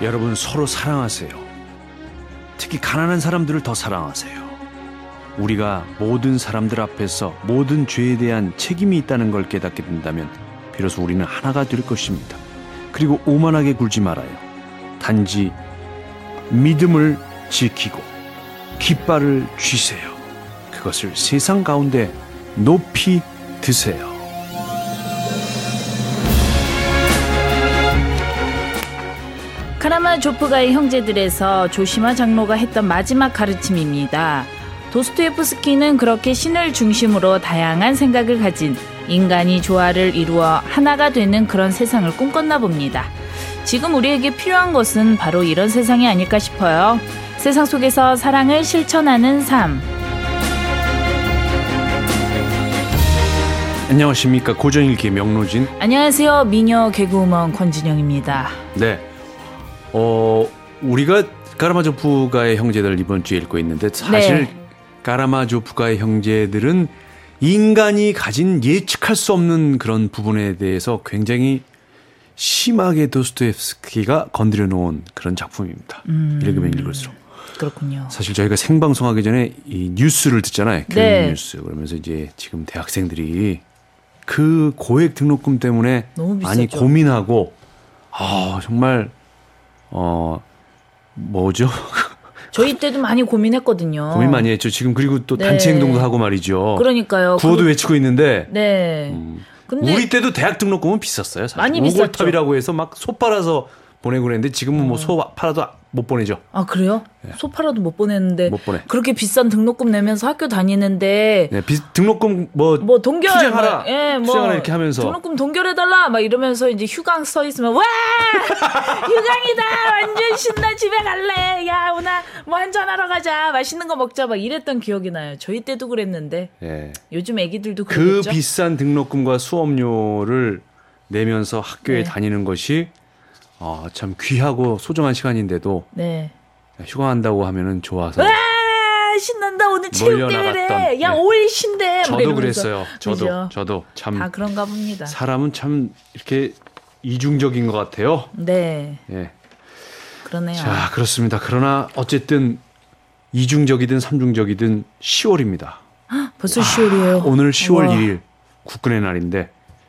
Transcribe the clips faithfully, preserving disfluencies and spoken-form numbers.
여러분 서로 사랑하세요. 특히 가난한 사람들을 더 사랑하세요. 우리가 모든 사람들 앞에서 모든 죄에 대한 책임이 있다는 걸 깨닫게 된다면 비로소 우리는 하나가 될 것입니다. 그리고 오만하게 굴지 말아요. 단지 믿음을 지키고 깃발을 쥐세요. 그것을 세상 가운데 높이 드세요. 카라마조프가의 형제들에서 조시마 장로가 했던 마지막 가르침입니다. 도스토예프스키는 그렇게 신을 중심으로 다양한 생각을 가진 인간이 조화를 이루어 하나가 되는 그런 세상을 꿈꿨나 봅니다. 지금 우리에게 필요한 것은 바로 이런 세상이 아닐까 싶어요. 세상 속에서 사랑을 실천하는 삶. 안녕하십니까. 고전일기의 명로진. 안녕하세요. 미녀 개그우먼 권진영입니다. 네. 어, 우리가 카라마조프가의 형제들 이번 주에 읽고 있는데 사실 네. 카라마조프가의 형제들은 인간이 가진 예측할 수 없는 그런 부분에 대해서 굉장히 심하게 도스토옙스키가 건드려 놓은 그런 작품입니다. 음, 읽으면 읽을수록. 그렇군요. 사실 저희가 생방송하기 전에 이 뉴스를 듣잖아요. 교육 네. 뉴스. 그러면서 이제 지금 대학생들이 그 고액 등록금 때문에 많이 고민하고 아 정말 어 뭐죠? 저희 때도 많이 고민했거든요. 고민 많이 했죠. 지금 그리고 또 네. 단체 행동도 하고 말이죠. 그러니까요. 구호도 그... 외치고 있는데. 네. 음, 근데 우리 때도 대학 등록금은 비쌌어요. 사실. 많이 비쌌죠. 오골탑이라고 해서 막 소 팔아서 보내고 그랬는데 지금은 뭐 소 팔아도 못 보내죠. 아 그래요? 네. 소 팔아도 못 보내는데 못 보내. 그렇게 비싼 등록금 내면서 학교 다니는데 네, 비, 등록금 뭐, 뭐 동결 투쟁하라, 뭐, 예, 뭐 투쟁하라 이렇게 하면서 등록금 동결해달라 막 이러면서 이제 휴강 서 있으면 와 휴강이다 완전 신나 집에 갈래 야 오늘 뭐 한잔하러 가자 맛있는 거 먹자 막 이랬던 기억이 나요. 저희 때도 그랬는데 네. 요즘 애기들도 그러겠죠? 그 비싼 등록금과 수업료를 내면서 학교에 네. 다니는 것이 어, 참 귀하고 소중한 시간인데도 네. 휴강한다고 하면은 좋아서 와 신난다 오늘 체육대회래 야 네. 오 일 쉰대 저도 그랬어요. 저도 그죠? 저도 참 다 그런가 봅니다. 사람은 참 이렇게 이중적인 것 같아요. 네. 예. 그러네요. 자 그렇습니다. 그러나 어쨌든 이중적이든 삼중적이든 시월입니다. 헉, 벌써 시월이에요. 아, 오늘 시월 우와. 일일 국군의 날인데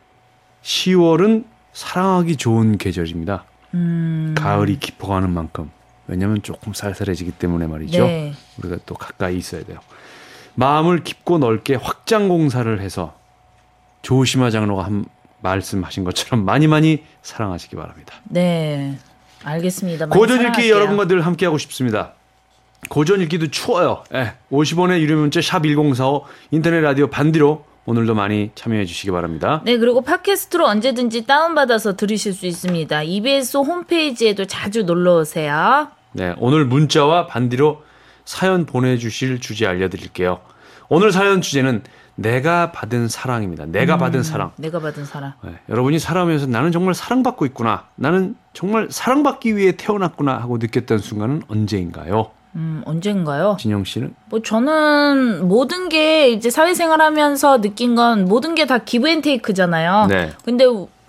시월은 사랑하기 좋은 계절입니다. 음... 가을이 깊어가는 만큼 왜냐하면 조금 쌀쌀해지기 때문에 말이죠. 네. 우리가 또 가까이 있어야 돼요. 마음을 깊고 넓게 확장 공사를 해서 조시마 장로가 한 말씀하신 것처럼 많이 많이 사랑하시기 바랍니다. 네, 알겠습니다. 고전 읽기 여러분과 늘 함께하고 싶습니다. 고전 읽기도 추워요. 네, 오십 원의 유료 문자 샵 일공사오 인터넷 라디오 반디로 오늘도 많이 참여해 주시기 바랍니다. 네, 그리고 팟캐스트로 언제든지 다운받아서 들으실 수 있습니다. 이비에스 홈페이지에도 자주 놀러오세요. 네, 오늘 문자와 반디로 사연 보내주실 주제 알려드릴게요. 오늘 사연 주제는 내가 받은 사랑입니다. 내가 음, 받은 사랑. 내가 받은 사랑. 네, 여러분이 살아오면서 나는 정말 사랑받고 있구나. 나는 정말 사랑받기 위해 태어났구나 하고 느꼈던 순간은 언제인가요? 음, 언젠가요? 진영 씨는? 뭐 저는 모든 게 이제 사회생활 하면서 느낀 건 모든 게 다 기브 앤 테이크잖아요. 네. 근데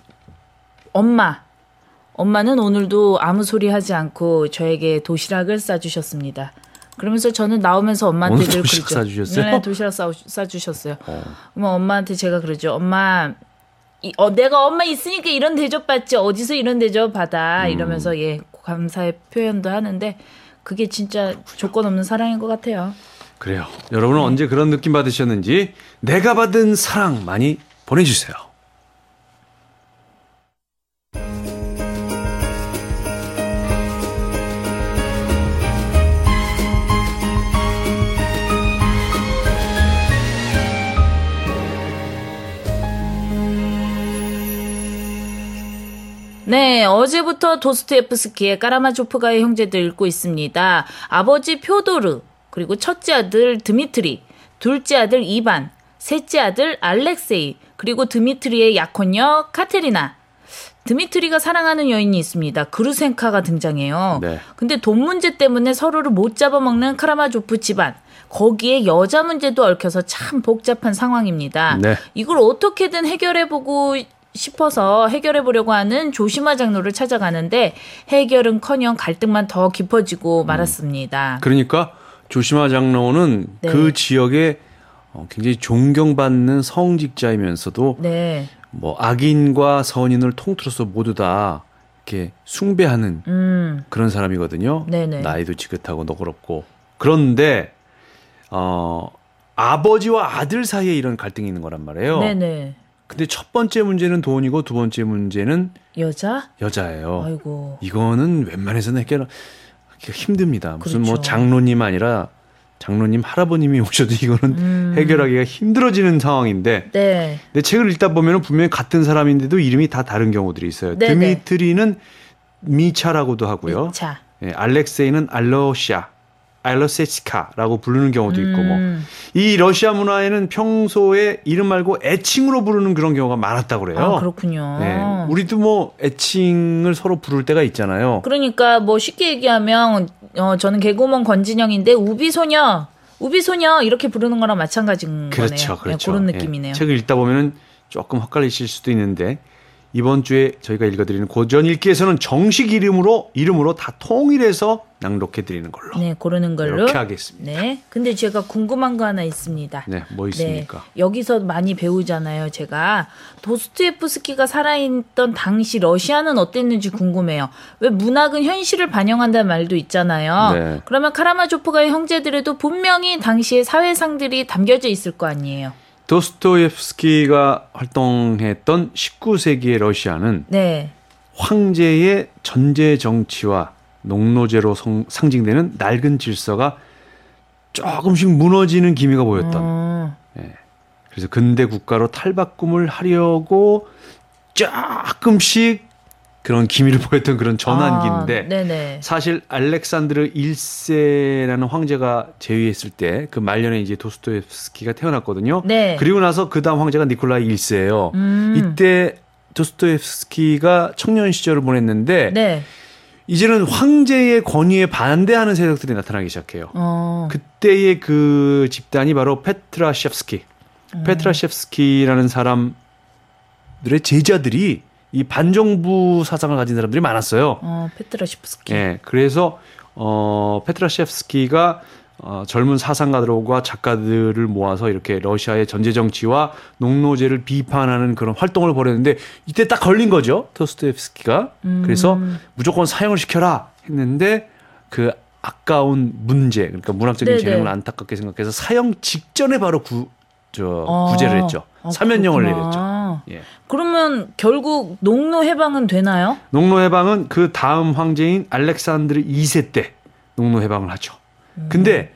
엄마, 엄마는 오늘도 아무 소리 하지 않고 저에게 도시락을 싸주셨습니다. 그러면서 저는 나오면서 엄마한테 늘 도시락 그러죠. 싸주셨어요? 네, 도시락 싸, 싸주셨어요. 어. 그러면 엄마한테 제가 그러죠. 엄마, 이, 어, 내가 엄마 있으니까 이런 대접 받지 어디서 이런 대접 받아 음. 이러면서 예 감사의 표현도 하는데 그게 진짜 조건 없는 사랑인 것 같아요. 그래요. 여러분은 네. 언제 그런 느낌 받으셨는지 내가 받은 사랑 많이 보내주세요. 네, 어제부터 도스토옙스키의 카라마조프가의 형제들 읽고 있습니다. 아버지 표도르, 그리고 첫째 아들 드미트리, 둘째 아들 이반, 셋째 아들 알렉세이, 그리고 드미트리의 약혼녀 카테리나. 드미트리가 사랑하는 여인이 있습니다. 그루센카가 등장해요. 네. 근데 돈 문제 때문에 서로를 못 잡아먹는 카라마조프 집안. 거기에 여자 문제도 얽혀서 참 복잡한 상황입니다. 네. 이걸 어떻게든 해결해보고 싶어서 해결해 보려고 하는 조시마 장로를 찾아가는데 해결은커녕 갈등만 더 깊어지고 말았습니다. 그러니까 조시마 장로는 네. 그 지역에 굉장히 존경받는 성직자이면서도 네. 뭐 악인과 선인을 통틀어서 모두 다 이렇게 숭배하는 음. 그런 사람이거든요. 네네. 나이도 지긋하고 너그럽고. 그런데 어, 아버지와 아들 사이에 이런 갈등이 있는 거란 말이에요. 네네. 근데 첫 번째 문제는 돈이고 두 번째 문제는 여자? 여자예요. 아이고. 이거는 웬만해서는 해결 힘듭니다. 무슨 그렇죠. 뭐 장로님 아니라 장로님 할아버님이 오셔도 이거는 음. 해결하기가 힘들어지는 상황인데. 네. 근데 책을 읽다 보면 분명히 같은 사람인데도 이름이 다 다른 경우들이 있어요. 네네. 드미트리는 미차라고도 하고요. 미차. 예, 알렉세이는 알로시아, 알로세치카라고 부르는 경우도 있고 뭐. 음. 이 러시아 문화에는 평소에 이름 말고 애칭으로 부르는 그런 경우가 많았다고 그래요. 아, 그렇군요. 예, 우리도 뭐 애칭을 서로 부를 때가 있잖아요. 그러니까 뭐 쉽게 얘기하면 어, 저는 개그우먼 권진영인데 우비소녀, 우비소녀 이렇게 부르는 거랑 마찬가지인 그렇죠, 거네요. 그렇죠. 네, 그런 예, 느낌이네요. 책을 읽다 보면은 조금 헷갈리실 수도 있는데 이번 주에 저희가 읽어드리는 고전 읽기에서는 정식 이름으로 이름으로 다 통일해서 낭독해드리는 걸로. 네, 고르는 걸로. 이렇게 하겠습니다. 네. 근데 제가 궁금한 거 하나 있습니다. 네, 뭐 있습니까? 네, 여기서 많이 배우잖아요. 제가 도스토옙스키가 살아있던 당시 러시아는 어땠는지 궁금해요. 왜 문학은 현실을 반영한다는 말도 있잖아요. 네. 그러면 카라마조프가의 형제들에도 분명히 당시의 사회상들이 담겨져 있을 거 아니에요. 도스토옙스키가 활동했던 십구 세기의 러시아는 네. 황제의 전제 정치와 농노제로 성, 상징되는 낡은 질서가 조금씩 무너지는 기미가 보였던. 어. 예. 그래서 근대 국가로 탈바꿈을 하려고 조금씩 그런 기미를 보였던 그런 전환기인데 아, 네네. 사실 알렉산드르 일 세라는 황제가 재위했을 때 그 말년에 이제 도스토옙스키가 태어났거든요. 네. 그리고 나서 그 다음 황제가 니콜라이 일 세예요. 음. 이때 도스토옙스키가 청년 시절을 보냈는데 네. 이제는 황제의 권위에 반대하는 세력들이 나타나기 시작해요. 어. 그때의 그 집단이 바로 페트라셰프스키. 음. 페트라셰프스키라는 사람들의 제자들이 이 반정부 사상을 가진 사람들이 많았어요. 어, 페트라시프스키. 예, 그래서 어, 페트라셰프스키가 어, 젊은 사상가들과 작가들을 모아서 이렇게 러시아의 전제 정치와 농노제를 비판하는 그런 활동을 벌였는데 이때 딱 걸린 거죠. 도스토옙스키가. 음. 그래서 무조건 사형을 시켜라 했는데 그 아까운 문제, 그러니까 문학적인 네네. 재능을 안타깝게 생각해서 사형 직전에 바로 구, 저, 아. 구제를 했죠. 아, 사면령을 그렇구나. 내렸죠. 예. 그러면 결국 농노 해방은 되나요? 농노 해방은 그 다음 황제인 알렉산드르 이 세 때 농노 해방을 하죠. 근데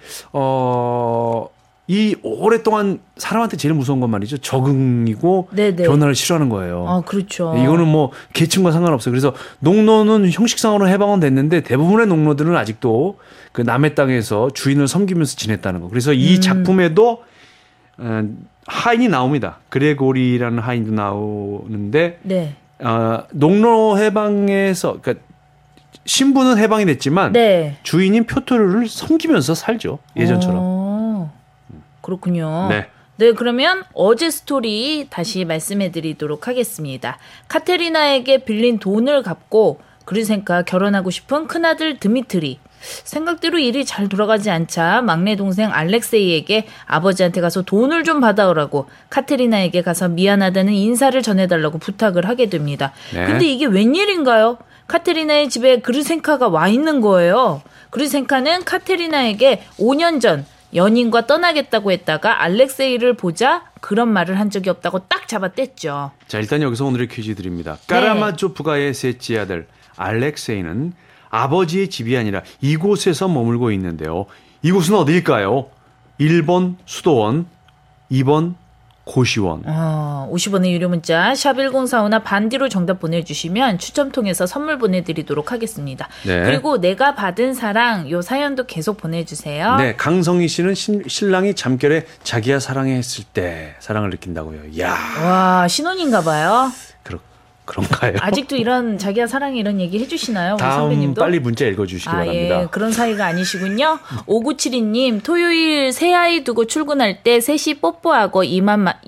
어, 이 오랫동안 사람한테 제일 무서운 건 말이죠. 적응이고 네네. 변화를 싫어하는 거예요. 아, 그렇죠. 이거는 뭐 계층과 상관없어요. 그래서 농노는 형식상으로 해방은 됐는데 대부분의 농노들은 아직도 그 남의 땅에서 주인을 섬기면서 지냈다는 거. 그래서 이 음. 작품에도 어, 하인이 나옵니다. 그레고리라는 하인도 나오는데 네. 어, 농노 해방에서 그러니까 신부는 해방이 됐지만 네. 주인인 표토르를 섬기면서 살죠. 예전처럼. 어, 그렇군요. 네. 네, 그러면 어제 스토리 다시 말씀해 드리도록 하겠습니다. 카테리나에게 빌린 돈을 갚고 그리센카 결혼하고 싶은 큰아들 드미트리. 생각대로 일이 잘 돌아가지 않자 막내 동생 알렉세이에게 아버지한테 가서 돈을 좀 받아오라고 카테리나에게 가서 미안하다는 인사를 전해달라고 부탁을 하게 됩니다. 네. 근데 이게 웬일인가요? 카테리나의 집에 그르센카가 와 있는 거예요. 그르센카는 카테리나에게 오 년 전 연인과 떠나겠다고 했다가 알렉세이를 보자 그런 말을 한 적이 없다고 딱 잡아뗐죠. 자, 일단 여기서 오늘의 퀴즈 드립니다. 네. 까라마조프가의 셋째 아들 알렉세이는 아버지의 집이 아니라 이곳에서 머물고 있는데요. 이곳은 어디일까요? 일 번 수도원, 이 번 고시원. 어, 오십 원의 유료 문자 샵 일공사오나 반디로 정답 보내주시면 추첨 통해서 선물 보내드리도록 하겠습니다. 네. 그리고 내가 받은 사랑 요 사연도 계속 보내주세요. 네, 강성희 씨는 신, 신랑이 잠결에 자기야 사랑해 했을 때 사랑을 느낀다고요. 이야, 와, 신혼인가 봐요. 그렇, 그런가요? 아직도 이런 자기야 사랑해 이런 얘기 해주시나요? 우리 다음 선배님도? 빨리 문자 읽어주시기 아, 바랍니다. 예, 그런 사이가 아니시군요. 오구칠이 님, 토요일 새아이 두고 출근할 때 셋이 뽀뽀하고 이만, 마, 이,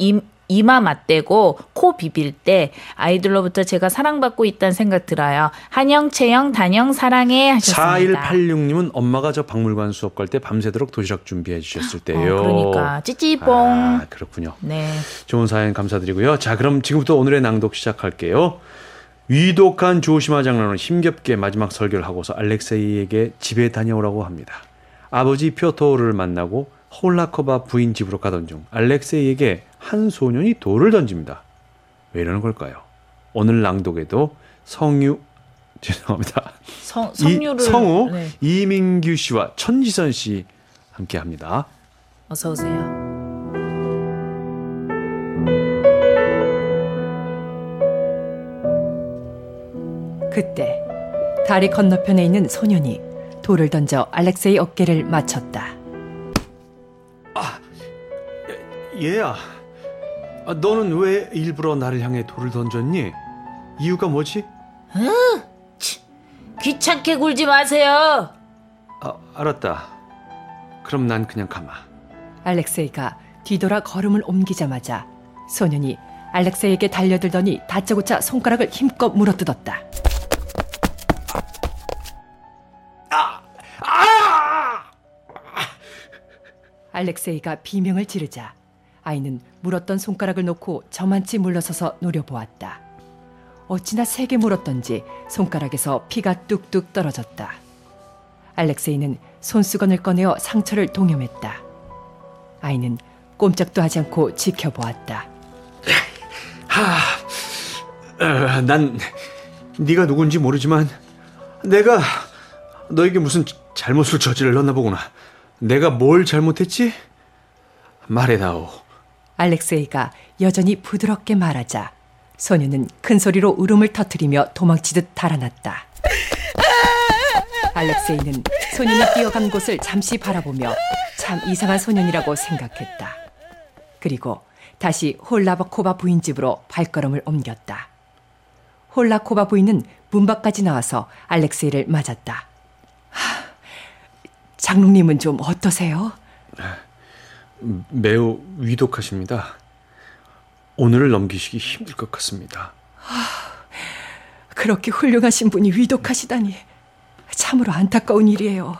이마 맞대고 코 비빌 때 아이들로부터 제가 사랑받고 있다는 생각 들어요. 한영, 채영, 단영 사랑해 하셨습니다. 사일팔육님은 엄마가 저 박물관 수업 갈 때 밤새도록 도시락 준비해 주셨을 때요. 어, 그러니까 찌찌뽕. 아, 그렇군요. 네. 좋은 사연 감사드리고요. 자, 그럼 지금부터 오늘의 낭독 시작할게요. 위독한 조시마 장로는 힘겹게 마지막 설교를 하고서 알렉세이에게 집에 다녀오라고 합니다. 아버지 표토를 만나고 홀라코바 부인 집으로 가던 중 알렉세이에게 한 소년이 돌을 던집니다. 왜 이러는 걸까요? 오늘 낭독에도 성유 죄송합니다. 성, 성유를 이, 성우 네. 이민규 씨와 천지선 씨 함께합니다. 어서 오세요. 그때 다리 건너편에 있는 소년이 돌을 던져 알렉세이 어깨를 맞췄다. 얘야, 아, 너는 왜 일부러 나를 향해 돌을 던졌니? 이유가 뭐지? 귀찮게 굴지 마세요. 아, 알았다. 그럼 난 그냥 가마. 알렉세이가 뒤돌아 걸음을 옮기자마자 소년이 알렉세이에게 달려들더니 다짜고짜 손가락을 힘껏 물어뜯었다. 알렉세이가 비명을 지르자 아이는 물었던 손가락을 놓고 저만치 물러서서 노려보았다. 어찌나 세게 물었던지 손가락에서 피가 뚝뚝 떨어졌다. 알렉세이는 손수건을 꺼내어 상처를 동염했다. 아이는 꼼짝도 하지 않고 지켜보았다. 하, 어, 난 네가 누군지 모르지만 내가 너에게 무슨 잘못을 저질렀나 보구나. 내가 뭘 잘못했지? 말해다오. 알렉세이가 여전히 부드럽게 말하자 소녀는 큰 소리로 울음을 터뜨리며 도망치듯 달아났다. 알렉세이는 소년이 뛰어간 곳을 잠시 바라보며 참 이상한 소년이라고 생각했다. 그리고 다시 홀라코바 부인 집으로 발걸음을 옮겼다. 홀라코바 부인은 문 밖까지 나와서 알렉세이를 맞았다. 하, 장로님은 좀 어떠세요? 매우 위독하십니다. 오늘을 넘기시기 힘들 것 같습니다. 하, 그렇게 훌륭하신 분이 위독하시다니 참으로 안타까운 일이에요.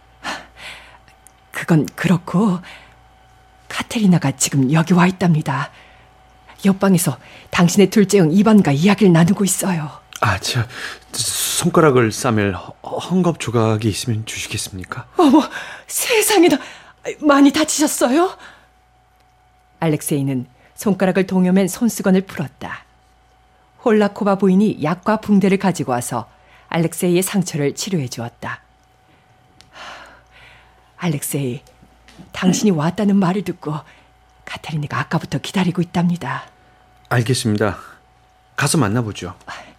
그건 그렇고 카테리나가 지금 여기 와 있답니다. 옆방에서 당신의 둘째 형 이반과 이야기를 나누고 있어요. 아, 저 손가락을 싸맬 헝겊 조각이 있으면 주시겠습니까? 어머, 세상에나 많이 다치셨어요? 알렉세이는 손가락을 동여맨 손수건을 풀었다. 홀라코바 부인이 약과 붕대를 가지고 와서 알렉세이의 상처를 치료해 주었다. 알렉세이, 당신이 왔다는 말을 듣고 카테리나가 아까부터 기다리고 있답니다. 알겠습니다. 가서 만나보죠.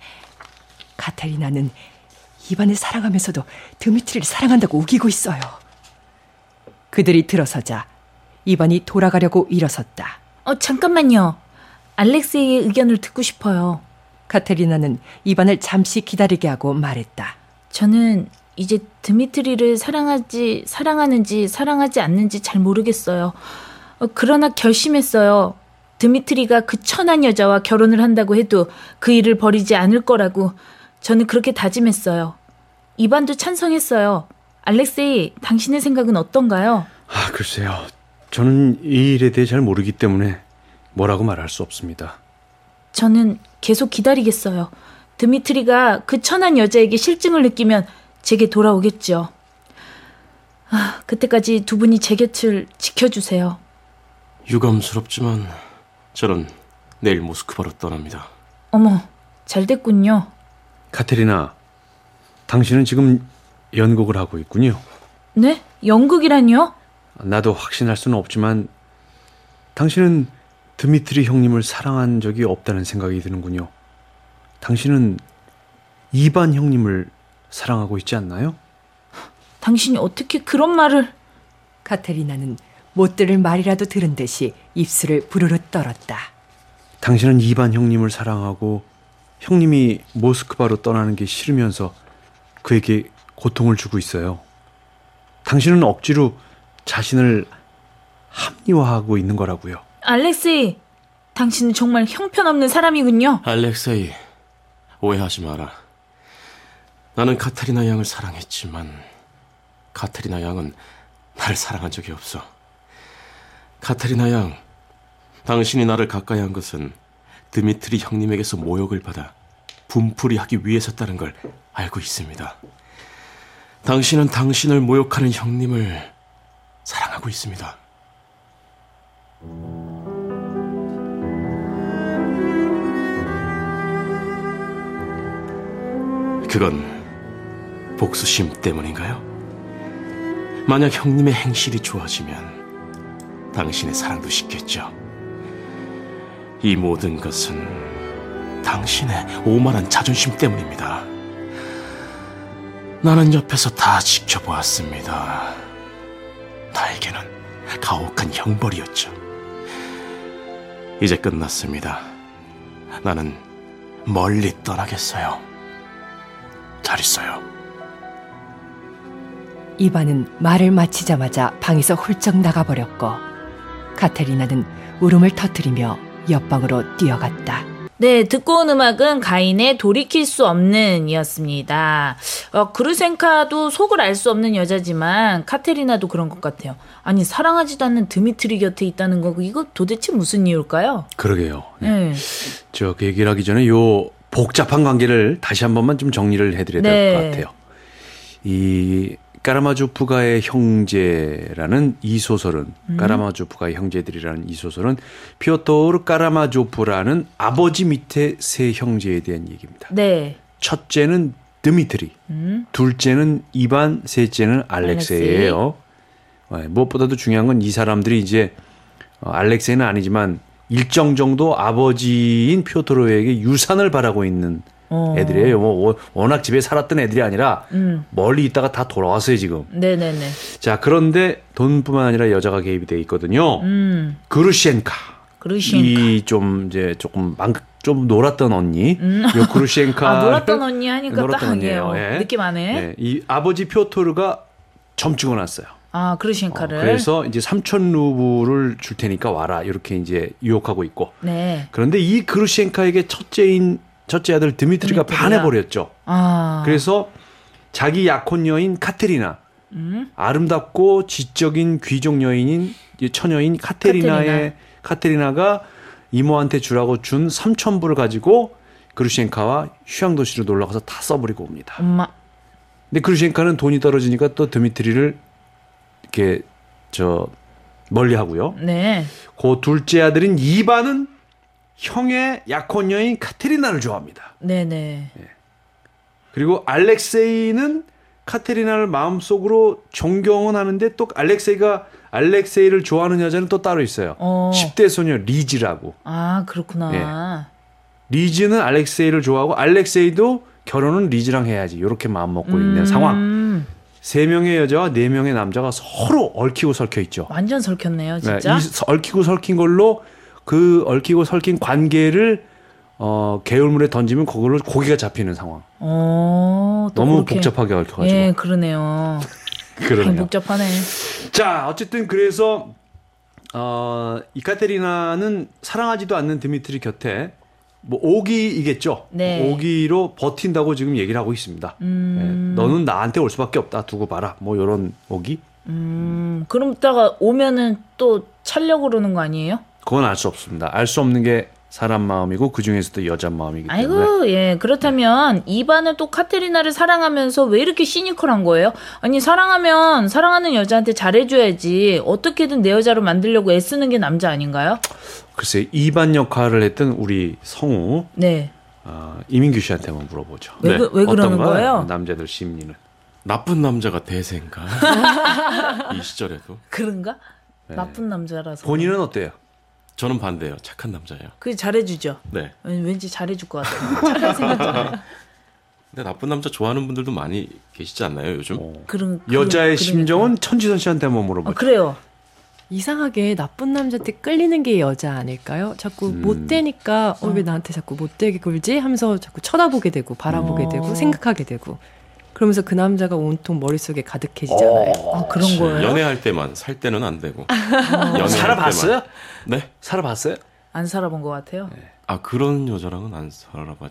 카테리나는 이반을 사랑하면서도 드미트리를 사랑한다고 우기고 있어요. 그들이 들어서자 이반이 돌아가려고 일어섰다. 어, 잠깐만요. 알렉세이의 의견을 듣고 싶어요. 카테리나는 이반을 잠시 기다리게 하고 말했다. 저는 이제 드미트리를 사랑하지 사랑하는지 사랑하지 않는지 잘 모르겠어요. 어, 그러나 결심했어요. 드미트리가 그 천한 여자와 결혼을 한다고 해도 그 일을 버리지 않을 거라고 저는 그렇게 다짐했어요. 이반도 찬성했어요. 알렉세이, 당신의 생각은 어떤가요? 아, 글쎄요. 저는 이 일에 대해 잘 모르기 때문에 뭐라고 말할 수 없습니다. 저는 계속 기다리겠어요. 드미트리가 그 천한 여자에게 실증을 느끼면 제게 돌아오겠죠. 아, 그때까지 두 분이 제 곁을 지켜주세요. 유감스럽지만 저는 내일 모스크바로 떠납니다. 어머, 잘 됐군요. 카테리나, 당신은 지금 연극을 하고 있군요. 네? 연극이라뇨? 나도 확신할 수는 없지만 당신은 드미트리 형님을 사랑한 적이 없다는 생각이 드는군요. 당신은 이반 형님을 사랑하고 있지 않나요? 당신이 어떻게 그런 말을... 카테리나는 못 들을 말이라도 들은 듯이 입술을 부르르 떨었다. 당신은 이반 형님을 사랑하고 형님이 모스크바로 떠나는 게 싫으면서 그에게 고통을 주고 있어요. 당신은 억지로 자신을 합리화하고 있는 거라고요. 알렉세이, 당신은 정말 형편없는 사람이군요. 알렉세이, 오해하지 마라. 나는 카테리나 양을 사랑했지만 카테리나 양은 나를 사랑한 적이 없어. 카테리나 양, 당신이 나를 가까이 한 것은 드미트리 형님에게서 모욕을 받아 분풀이하기 위해서였다는 걸 알고 있습니다. 당신은 당신을 모욕하는 형님을 사랑하고 있습니다. 그건 복수심 때문인가요? 만약 형님의 행실이 좋아지면 당신의 사랑도 식겠죠. 이 모든 것은 당신의 오만한 자존심 때문입니다. 나는 옆에서 다 지켜보았습니다. 나에게는 가혹한 형벌이었죠. 이제 끝났습니다. 나는 멀리 떠나겠어요. 잘 있어요. 이반은 말을 마치자마자 방에서 훌쩍 나가버렸고 카테리나는 울음을 터뜨리며 옆방으로 뛰어갔다. 네, 듣고 온 음악은 가인의 돌이킬 수 없는 이었습니다. 어, 그루센카도 속을 알 수 없는 여자지만 카테리나도 그런 것 같아요. 아니, 사랑하지도 않는 드미트리 곁에 있다는 거 이거 도대체 무슨 이유일까요? 그러게요. 네. 저 그 얘기를 하기 전에 요 복잡한 관계를 다시 한 번만 좀 정리를 해드려야 될 것 네. 같아요. 이 까라마조프가의 형제라는 이 소설은 음. 까라마조프가의 형제들이라는 이 소설은 피오토르 까라마조프라는 아버지 밑에 세 형제에 대한 얘기입니다. 네. 첫째는 드미트리, 음. 둘째는 이반, 셋째는 알렉세이예요. 알렉세이. 무엇보다도 중요한 건 이 사람들이 이제 알렉세이는 아니지만 일정 정도 아버지인 피오토르에게 유산을 바라고 있는 어. 애들이에요. 뭐 워낙 집에 살았던 애들이 아니라 음. 멀리 있다가 다 돌아왔어요 지금. 네네네. 자, 그런데 돈뿐만 아니라 여자가 개입이 돼 있거든요. 음. 그루시엔카. 그루시엔카. 이 좀 이제 조금 막 좀 놀았던 언니. 음. 요 그루시엔카. 아, 놀았던 언니 하니까 딱이에요. 네. 느낌 안 해? 네. 이 아버지 피오토르가 점 찍어놨어요. 아, 그루시엔카를. 어, 그래서 이제 삼천 루블을 줄 테니까 와라 이렇게 이제 유혹하고 있고. 네. 그런데 이 그루시엔카에게 첫째인 첫째 아들 드미트리가 반해버렸죠. 아. 그래서 자기 약혼 여인 카테리나, 음? 아름답고 지적인 귀족 여인인 처녀인 카테리나의 카테리나. 카테리나가 이모한테 주라고 준 삼천 불을 가지고 그루시엔카와 휴양도시로 놀러가서 다 써버리고 옵니다. 엄마. 근데 그루시엔카는 돈이 떨어지니까 또 드미트리를 이렇게 저 멀리하고요. 네. 그 둘째 아들인 이반은 형의 약혼 여인 카테리나를 좋아합니다. 네네. 네. 그리고 알렉세이는 카테리나를 마음속으로 존경은 하는데 또 알렉세이가 알렉세이를 좋아하는 여자는 또 따로 있어요. 어. 십 대 소녀 리즈라고. 아, 그렇구나. 네. 리즈는 알렉세이를 좋아하고 알렉세이도 결혼은 리즈랑 해야지 이렇게 마음 먹고 음. 있는 상황. 세 명의 여자와 네 명의 남자가 서로 얽히고 설켜 있죠. 완전 설켰네요, 진짜. 네, 이 얽히고 설킨 걸로 그 얽히고 설킨 관계를 어, 개울물에 던지면 그걸로 고기가 잡히는 상황. 어, 너무 그렇게. 복잡하게 얽혀가지고. 예, 그러네요. 그러네요. 복잡하네. 자, 어쨌든 그래서 어, 이 카테리나는 사랑하지도 않는 드미트리 곁에 뭐 오기이겠죠. 네. 오기로 버틴다고 지금 얘기를 하고 있습니다. 음. 네, 너는 나한테 올 수밖에 없다. 두고 봐라. 뭐 이런 오기. 음, 그럼 이따가 오면은 또 차려고 그러는 거 아니에요? 그건 알 수 없습니다. 알 수 없는 게 사람 마음이고 그 중에서도 여자 마음이기 때문에. 아이고, 예. 그렇다면 이반은 또 카테리나를 사랑하면서 왜 이렇게 시니컬한 거예요? 아니, 사랑하면 사랑하는 여자한테 잘해줘야지. 어떻게든 내 여자로 만들려고 애쓰는 게 남자 아닌가요? 글쎄, 이반 역할을 했던 우리 성우. 네. 어, 이민규 씨한테 한번 물어보죠. 왜, 네. 그, 왜 그러는 거예요? 남자들 심리는. 나쁜 남자가 대세인가? 이 시절에도. 그런가? 네. 나쁜 남자라서. 본인은 어때요? 저는 반대예요. 착한 남자예요. 그게 잘해주죠? 네. 왠지 잘해줄 것 같아요. 착하게 생겼잖아요. 근데 나쁜 남자 좋아하는 분들도 많이 계시지 않나요, 요즘? 어. 그런, 여자의 그런, 심정은 그러니까. 천지선 씨한테 한번 물어보죠. 아, 그래요. 이상하게 나쁜 남자한테 끌리는 게 여자 아닐까요? 자꾸 음. 못되니까 어, 왜 나한테 자꾸 못되게 굴지? 하면서 자꾸 쳐다보게 되고 바라보게 어. 되고 생각하게 되고 그러면서 그 남자가 온통 머릿속에 가득해지잖아요. 어. 아, 그런 거예요? 연애할 때만, 살 때는 안 되고. 어. 살아봤어요? 네? 살아봤어요? 안 살아본 것 같아요. 네. 아 그런 여자랑은 안 살아봤죠.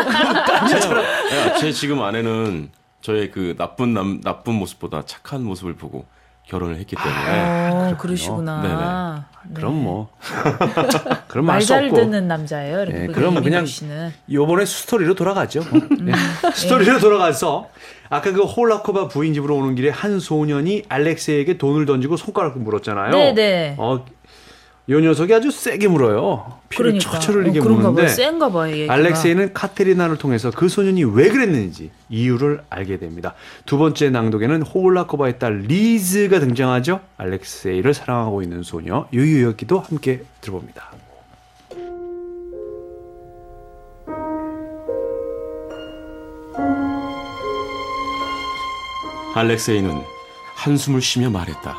제, 제 지금 아내는 저의 그 나쁜 남 나쁜 모습보다 착한 모습을 보고 결혼을 했기 때문에. 어, 그러시구나. 네. 그럼 뭐 그럼 말 알 수 잘 없고. 듣는 남자예요. 이렇게 네, 보기 그럼 이민국 그냥 씨는. 요번에 스토리로 돌아가죠. 뭐. 네. 스토리로 돌아가서 아까 그 홀라코바 부인 집으로 오는 길에 한 소년이 알렉세이에게 돈을 던지고 손가락을 물었잖아요. 네네. 어, 요 녀석이 아주 세게 물어요. 피를 그러니까. 처철 흘리게 어, 그런가 무는데 봐요. 센가 봐요. 얘기가. 알렉세이는 카테리나를 통해서 그 소년이 왜 그랬는지 이유를 알게 됩니다. 두 번째 낭독에는 홀라코바의 딸 리즈가 등장하죠. 알렉세이를 사랑하고 있는 소녀 유유여기도 함께 들어봅니다. 알렉세이는 한숨을 쉬며 말했다.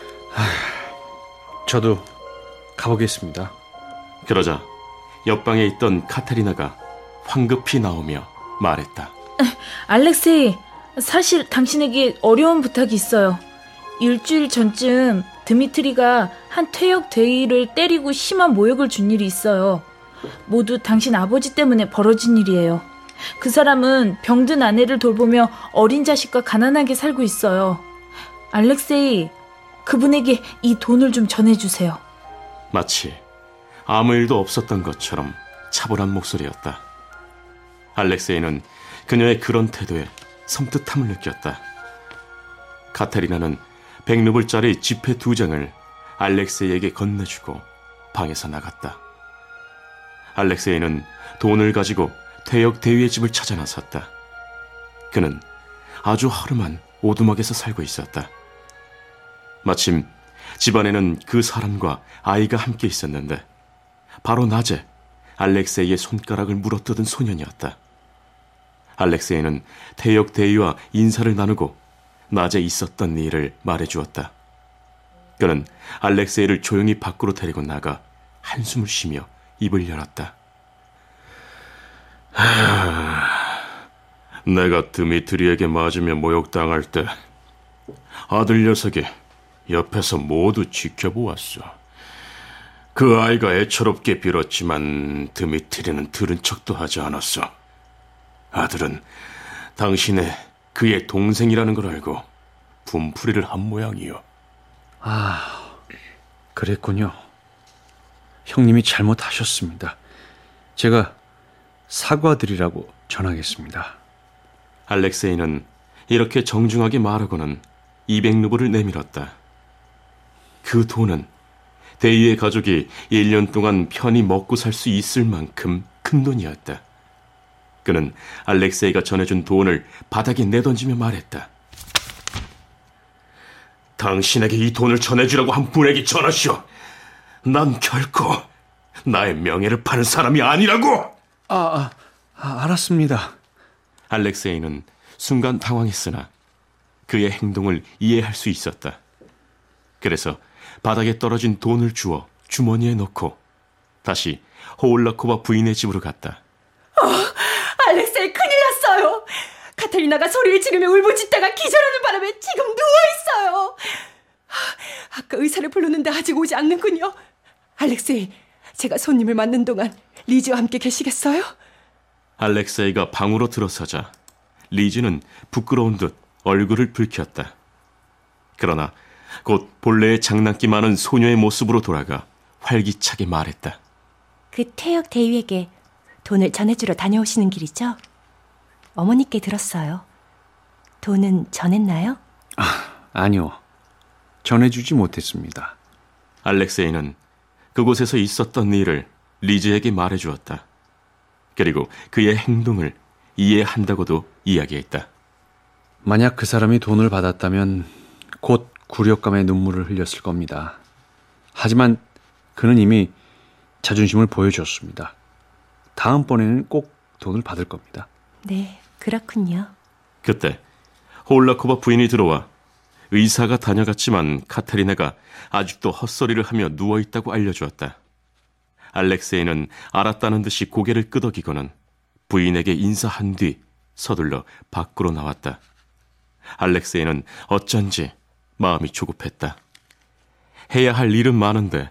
저도 가보겠습니다. 그러자 옆방에 있던 카테리나가 황급히 나오며 말했다. 알렉세이, 사실 당신에게 어려운 부탁이 있어요. 일주일 전쯤 드미트리가 한 퇴역 대위를 때리고 심한 모욕을 준 일이 있어요. 모두 당신 아버지 때문에 벌어진 일이에요. 그 사람은 병든 아내를 돌보며 어린 자식과 가난하게 살고 있어요. 알렉세이, 그분에게 이 돈을 좀 전해주세요. 마치 아무 일도 없었던 것처럼 차분한 목소리였다. 알렉세이는 그녀의 그런 태도에 섬뜩함을 느꼈다. 카테리나는 백 루블짜리 지폐 두 장을 알렉세이에게 건네주고 방에서 나갔다. 알렉세이는 돈을 가지고 퇴역 대위의 집을 찾아 나섰다. 그는 아주 허름한 오두막에서 살고 있었다. 마침 집안에는 그 사람과 아이가 함께 있었는데 바로 낮에 알렉세이의 손가락을 물어뜯은 소년이었다. 알렉세이는 퇴역 대위와 인사를 나누고 낮에 있었던 일을 말해주었다. 그는 알렉세이를 조용히 밖으로 데리고 나가 한숨을 쉬며 입을 열었다. 하... 내가 드미트리에게 맞으며 모욕당할 때 아들 녀석이 옆에서 모두 지켜보았어. 그 아이가 애처롭게 빌었지만 드미트리는 들은 척도 하지 않았어. 아들은 당신의 그의 동생이라는 걸 알고 분풀이를 한 모양이요. 아, 그랬군요. 형님이 잘못하셨습니다. 제가 사과드리라고 전하겠습니다. 알렉세이는 이렇게 정중하게 말하고는 이백 루블을 내밀었다. 그 돈은 대위의 가족이 일 년 동안 편히 먹고 살 수 있을 만큼 큰 돈이었다. 그는 알렉세이가 전해준 돈을 바닥에 내던지며 말했다. 당신에게 이 돈을 전해주라고 한 분에게 전하시오. 난 결코 나의 명예를 파는 사람이 아니라고. 아, 아, 아 알았습니다. 알렉세이는 순간 당황했으나 그의 행동을 이해할 수 있었다. 그래서 바닥에 떨어진 돈을 주워 주머니에 넣고 다시 호울라코바 부인의 집으로 갔다. 어, 알렉세이 큰일 났어요. 카테리나가 소리를 지르며 울부짖다가 기절하는 바람에 지금 누워있어요. 아까 의사를 불렀는데 아직 오지 않는군요. 알렉세이, 제가 손님을 맞는 동안 리즈와 함께 계시겠어요? 알렉세이가 방으로 들어서자 리즈는 부끄러운 듯 얼굴을 붉혔다. 그러나 곧 본래의 장난기 많은 소녀의 모습으로 돌아가 활기차게 말했다. 그 퇴역 대위에게 돈을 전해주러 다녀오시는 길이죠? 어머니께 들었어요. 돈은 전했나요? 아, 아니요. 전해주지 못했습니다. 알렉세이는 그곳에서 있었던 일을 리즈에게 말해주었다. 그리고 그의 행동을 이해한다고도 이야기했다. 만약 그 사람이 돈을 받았다면 곧 굴욕감의 눈물을 흘렸을 겁니다. 하지만 그는 이미 자존심을 보여줬습니다. 다음번에는 꼭 돈을 받을 겁니다. 네, 그렇군요. 그때 홀라코바 부인이 들어와 의사가 다녀갔지만 카테리나가 아직도 헛소리를 하며 누워있다고 알려주었다. 알렉세이는 알았다는 듯이 고개를 끄덕이고는 부인에게 인사한 뒤 서둘러 밖으로 나왔다. 알렉세이는 어쩐지 마음이 조급했다. 해야 할 일은 많은데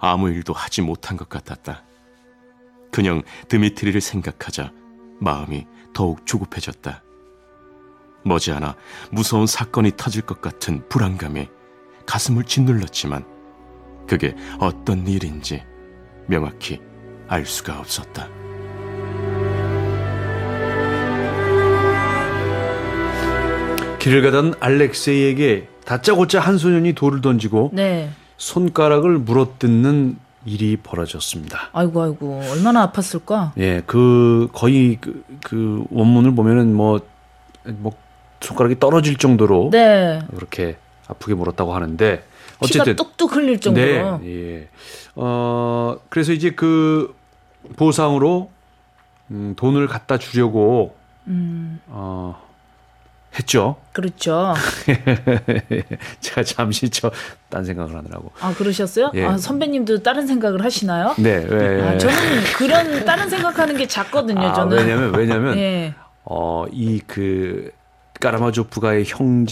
아무 일도 하지 못한 것 같았다. 그냥 드미트리를 생각하자 마음이 더욱 조급해졌다. 머지않아 무서운 사건이 터질 것 같은 불안감이 가슴을 짓눌렀지만 그게 어떤 일인지 명확히 알 수가 없었다. 길을 가던 알렉세이에게 다짜고짜 한 소년이 돌을 던지고 네. 손가락을 물어뜯는 일이 벌어졌습니다. 아이고 아이고 얼마나 아팠을까? 예, 그 거의 그, 그 원문을 보면은 뭐, 뭐 손가락이 떨어질 정도로 네. 그렇게 아프게 물었다고 하는데 피가 어쨌든 뚝뚝 흘릴 정도로. 네, 예. 어 그래서 이제 그 보상으로 음, 돈을 갖다 주려고 음. 어. 했죠. 그렇죠. 제가 잠시 저 딴 생각을 하느라고. 아 그러셨어요? 예. 아 선배님도 다른 생각을 하시나요? 네. 왜? 아, 저는 그런 다른 생각하는 게 작거든요. 아, 저는. 왜냐면 왜냐면 예. 어, 이 그 까라마조프가의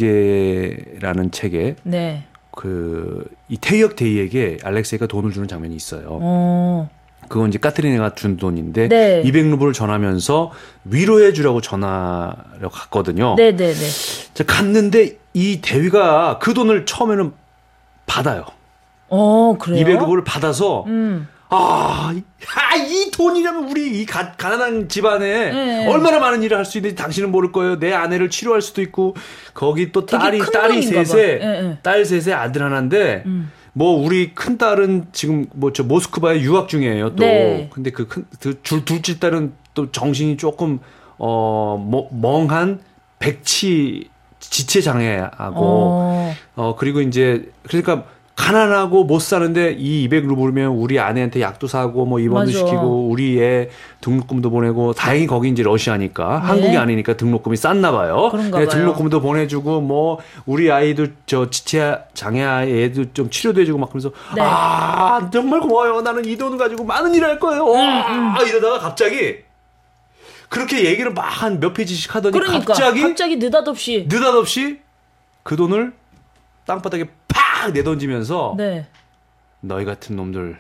형제라는 책에 네. 그 이 태역 대이에게 알렉세이가 돈을 주는 장면이 있어요. 어. 그건 이제 까트리네가 준 돈인데 네. 이백 루블을 전하면서 위로해 주라고 전하러 갔거든요. 네, 네, 네. 자, 갔는데 이 대위가 그 돈을 처음에는 받아요. 어, 그래요? 이백 루블을 받아서 음. 아, 아, 이 돈이라면 우리 이 가, 가난한 집안에 네. 얼마나 많은 일을 할 수 있는지 당신은 모를 거예요. 내 아내를 치료할 수도 있고 거기 또 되게 딸이 큰 딸이 돈인가 셋에 봐. 네, 네. 딸 셋에 아들 하나인데 음. 뭐 우리 큰 딸은 지금 뭐 저 모스크바에 유학 중이에요. 또 네. 근데 그 큰 그 둘째 딸은 또 정신이 조금 어 뭐, 멍한 백치 지체 장애하고 어. 어 그리고 이제 그러니까 가난하고 못 사는데 이 이백 루블이면 우리 아내한테 약도 사고 뭐 입원도 맞아. 시키고 우리 애 등록금도 보내고 다행히 거기 이제 러시아니까 네. 한국이 아니니까 등록금이 쌌나 봐요. 그런가 네, 봐요. 등록금도 보내주고 뭐 우리 아이도 저 지체 장애 애도 좀 치료도 해주고 막 그러면서 네. 아 정말 고마워요. 나는 이 돈을 가지고 많은 일을 할 거예요. 음, 아, 이러다가 갑자기 그렇게 얘기를 막 한 몇 페이지씩 하더니 그러니까 갑자기 갑자기 느닷없이 느닷없이 그 돈을 땅바닥에 팍 내던지면서 네. 너희 같은 놈들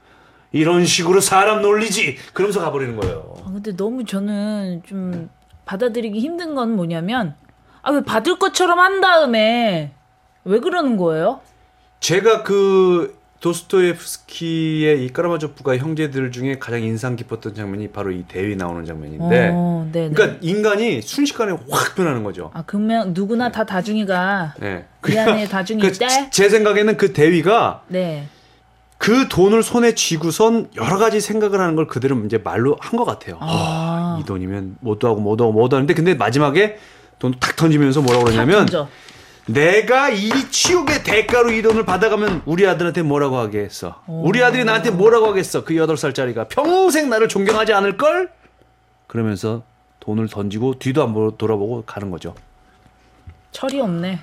이런 식으로 사람 놀리지 그러면서 가버리는 거예요. 아, 근데 너무 저는 좀 받아들이기 힘든 건 뭐냐면 아, 왜 받을 것처럼 한 다음에 왜 그러는 거예요? 제가 그 도스토옙스키의 이 까라마조프가 형제들 중에 가장 인상 깊었던 장면이 바로 이 대위 나오는 장면인데 어, 네네. 그러니까 인간이 순식간에 확 변하는 거죠. 아, 그러면 누구나 다 다중이가 네. 미안해 다중이 그 있대? 제 생각에는 그 대위가 네. 그 돈을 손에 쥐고선 여러 가지 생각을 하는 걸 그대로 이제 말로 한 것 같아요. 아. 어, 이 돈이면 뭐도 하고 뭐도 하고 뭐도 하는데 근데 마지막에 돈 탁 던지면서 뭐라고 그러냐면 던져. 내가 이 치욕의 대가로 이 돈을 받아가면 우리 아들한테 뭐라고 하겠어. 오. 우리 아들이 나한테 뭐라고 하겠어. 그 여덟 살짜리가 평생 나를 존경하지 않을걸? 그러면서 돈을 던지고 뒤도 안 보고 돌아보고 가는 거죠. 철이 없네.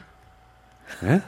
예?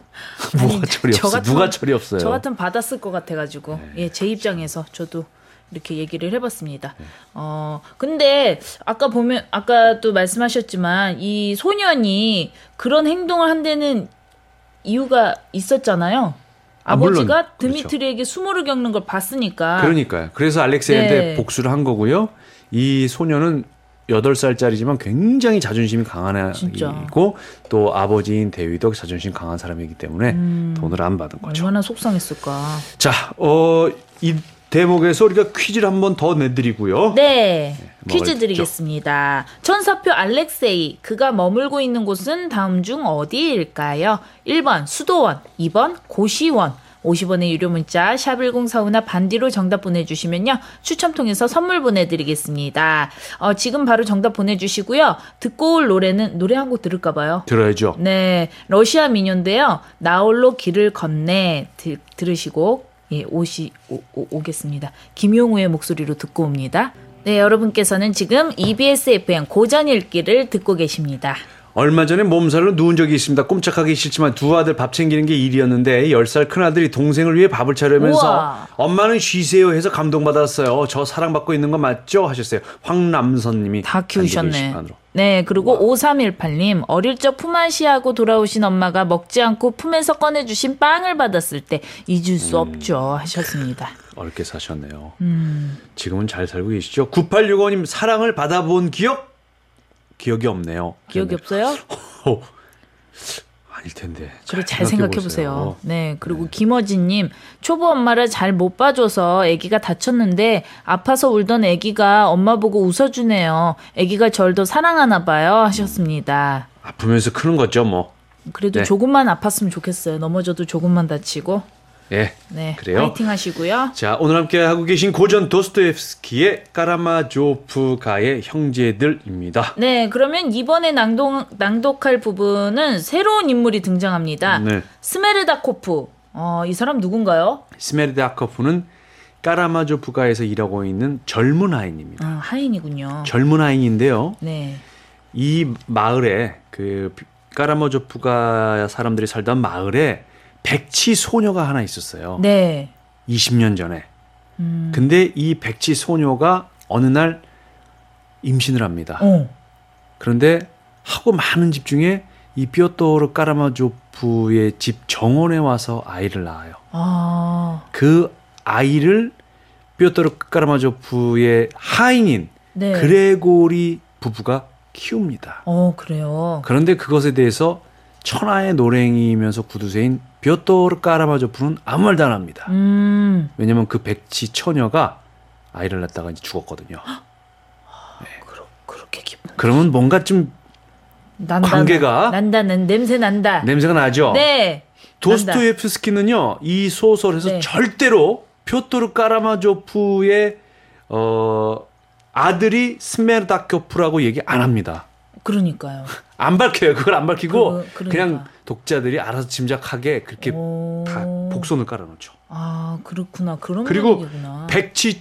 뭐가 철이 저 없어? 같으면- 누가 철이 없어요? 저 같으면 받았을 것 같아가지고 예, 제 입장에서 저도 이렇게 얘기를 해봤습니다. 어 근데 아까 보면 아까 또 말씀하셨지만 이 소년이 그런 행동을 한 데는 이유가 있었잖아요. 아, 아버지가 물론, 드미트리에게 수모를 겪는 걸 봤으니까. 그러니까요. 그래서 알렉세이한테 네. 복수를 한 거고요. 이 소녀는 여덟 살짜리지만 굉장히 자존심이 강한 진짜. 아이고 또 아버지인 대위도 자존심 강한 사람이기 때문에 음. 돈을 안 받은 거죠. 얼마나 속상했을까. 자, 어, 이 대목에서 우리가 퀴즈를 한 번 더 내드리고요. 네, 퀴즈 뭐가 드리겠습니다. 천사표 알렉세이, 그가 머물고 있는 곳은 다음 중 어디일까요? 일 번 수도원, 이 번 고시원. 오십 원의 유료 문자 샵일공사오나 반디로 정답 보내주시면요. 추첨 통해서 선물 보내드리겠습니다. 어, 지금 바로 정답 보내주시고요. 듣고 올 노래는 노래 한 곡 들을까 봐요. 들어야죠. 네, 러시아 민요인데요. 나홀로 길을 건네 들, 들으시고 예, 오시 오, 오, 오겠습니다. 김용우의 목소리로 듣고 옵니다. 네, 여러분께서는 지금 이비에스 에프엠 고전 읽기를 듣고 계십니다. 얼마 전에 몸살로 누운 적이 있습니다. 꼼짝하기 싫지만 두 아들 밥 챙기는 게 일이었는데 열 살 큰아들이 동생을 위해 밥을 차려면서 우와. 엄마는 쉬세요 해서 감동받았어요. 저 사랑받고 있는 거 맞죠? 하셨어요. 황남선님이 다 키우셨네. 단독 게시판으로. 네, 그리고 오삼일팔 님, 어릴 적 품앗이하고 돌아오신 엄마가 먹지 않고 품에서 꺼내주신 빵을 받았을 때 잊을 수 음. 없죠 하셨습니다. 어렵게 사셨네요. 음. 지금은 잘 살고 계시죠? 구팔육오 님 사랑을 받아본 기억? 기억이 없네요. 기억이 없어요? 어, 아닐 텐데. 그래, 잘 생각해 생각해보세요. 보세요. 네, 그리고 김어진님, 초보 엄마라 잘 못 봐줘서 아기가 다쳤는데 아파서 울던 아기가 엄마 보고 웃어주네요. 아기가 절 더 사랑하나 봐요 하셨습니다. 아프면서 크는 거죠, 뭐. 그래도 네. 조금만 아팠으면 좋겠어요. 넘어져도 조금만 다치고. 예. 네, 그래요? 파이팅 하시고요. 자, 오늘 함께 하고 계신 고전 도스토옙스키의 까라마조프가의 형제들입니다. 네, 그러면 이번에 낭독, 낭독할 부분은 새로운 인물이 등장합니다. 네. 스메르다코프. 어, 이 사람 누군가요? 스메르다코프는 까라마조프가에서 일하고 있는 젊은 하인입니다. 아, 하인이군요. 젊은 하인인데요. 네. 이 마을에 그 까라마조프가 사람들이 살던 마을에 백치 소녀가 하나 있었어요. 네. 이십 년 전에. 음. 근데 이 백치 소녀가 어느 날 임신을 합니다. 어. 그런데 하고 많은 집 중에 이 삐오토르 까라마조프의 집 정원에 와서 아이를 낳아요. 아. 그 아이를 삐오토르 까라마조프의 하인인 네. 그레고리 부부가 키웁니다. 어, 그래요. 그런데 그것에 대해서 천하의 노랭이면서 구두쇠인 삐오토르 까라마조프는 아무 말도 안 합니다. 음. 왜냐면 그 백치 처녀가 아이를 낳다가 이제 죽었거든요. 그러, 그렇게 기분. 그러면 뭔가 좀 난다. 관계가? 난다는 냄새 난다. 냄새가 나죠? 네. 도스토옙스키는요, 이 소설에서 네. 절대로 뾰토르 까라마조프의 어, 아들이 스메르다코프라고 얘기 안 합니다. 그러니까요. 안 밝혀요. 그걸 안 밝히고 그, 그러니까. 그냥 독자들이 알아서 짐작하게 그렇게 오. 다 복선을 깔아놓죠. 아, 그렇구나. 그런 그리고 얘기구나. 백치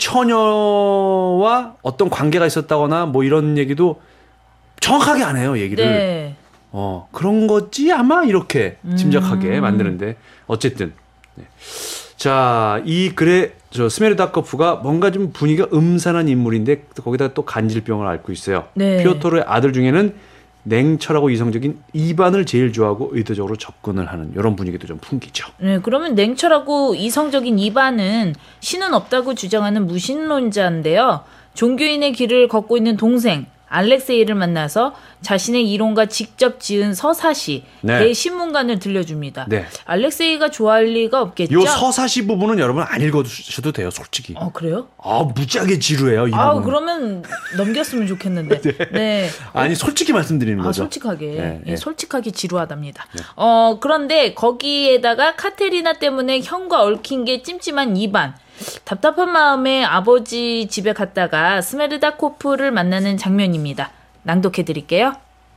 처녀와 어떤 관계가 있었다거나 뭐 이런 얘기도 정확하게 안 해요. 얘기를. 네. 어, 그런 거지 아마 이렇게 짐작하게 음. 만드는데 어쨌든 네. 자, 이 글에 저 스메르다코프가 뭔가 좀 분위기가 음산한 인물인데 거기다 또 간질병을 앓고 있어요. 네. 피오토르의 아들 중에는 냉철하고 이성적인 이반을 제일 좋아하고 의도적으로 접근을 하는 이런 분위기도 좀 풍기죠. 네, 그러면 냉철하고 이성적인 이반은 신은 없다고 주장하는 무신론자인데요. 종교인의 길을 걷고 있는 동생 알렉세이를 만나서 자신의 이론과 직접 지은 서사시 네. 대신문관을 들려줍니다. 네. 알렉세이가 좋아할 리가 없겠죠? 요 서사시 부분은 여러분 안 읽어주셔도 돼요, 솔직히. 어, 그래요? 아, 무지하게 지루해요, 이 아, 부분. 그러면 넘겼으면 좋겠는데. 네. 아니, 솔직히 말씀드리는 아, 거죠. 솔직하게. 네, 예, 네. 솔직하게 지루하답니다. 어, 그런데 거기에다가 카테리나 때문에 형과 얽힌 게 찜찜한 이반. 답답한 마음에 아버지 집에 갔다가 스메르다코프를 만나는 장면입니다. 낭독해 드릴게요.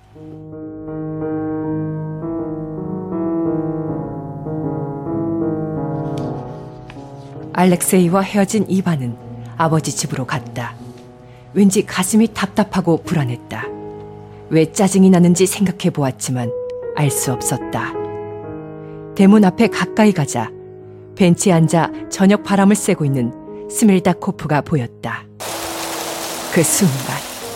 알렉세이와 헤어진 이반은 아버지 집으로 갔다. 왠지 가슴이 답답하고 불안했다. 왜 짜증이 나는지 생각해 보았지만 알 수 없었다. 대문 앞에 가까이 가자 벤치에 앉아 저녁 바람을 쐬고 있는 스밀다코프가 보였다. 그 순간